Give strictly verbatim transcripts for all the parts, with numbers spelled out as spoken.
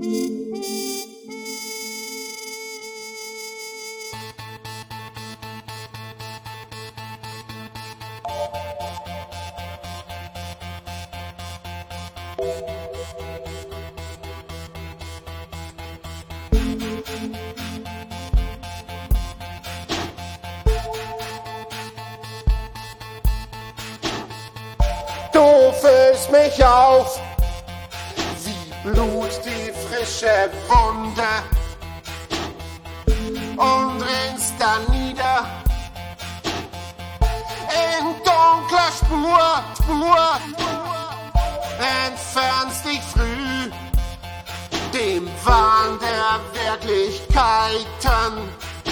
Du füllst mich auf, wie Blut die frische Wunde und rinnst dann nieder in dunkler Spur, Spur, entfernst dich früh dem Wahn der Wirklichkeiten,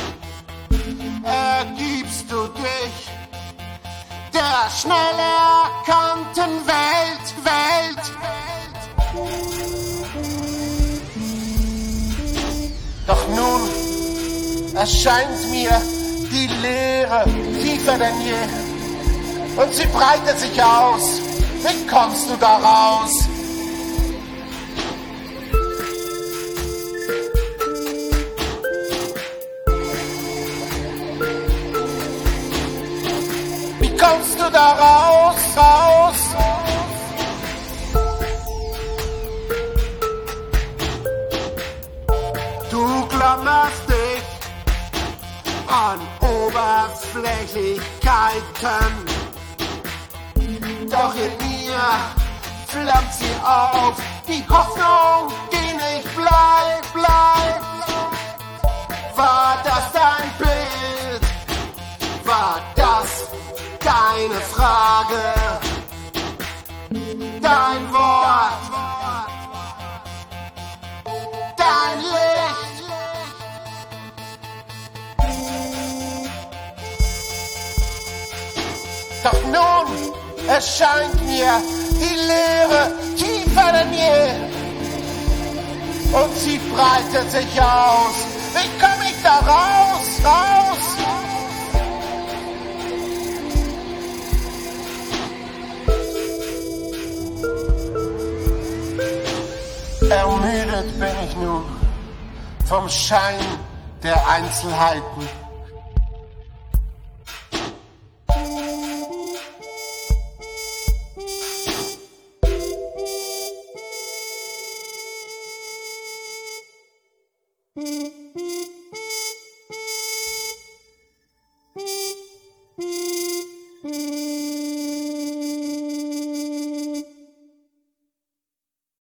ergibst du dich der schnell erkannten Welt, Welt. Doch nun erscheint mir die Leere tiefer denn je und sie breitet sich aus. Wie kommst du da raus? Kommst du da raus, raus? Du klammerst dich an Oberflächlichkeiten, doch in mir flammt sie auf, die Hoffnung, die nicht bleibt, bleibt. War das dein Bild? War das deine Frage, dein Wort, dein Licht? Doch nun erscheint mir die Leere tiefer denn je und sie breitet sich aus. Wie komm ich da raus, raus? Ermüdet bin ich nun vom Schein der Einzelheiten.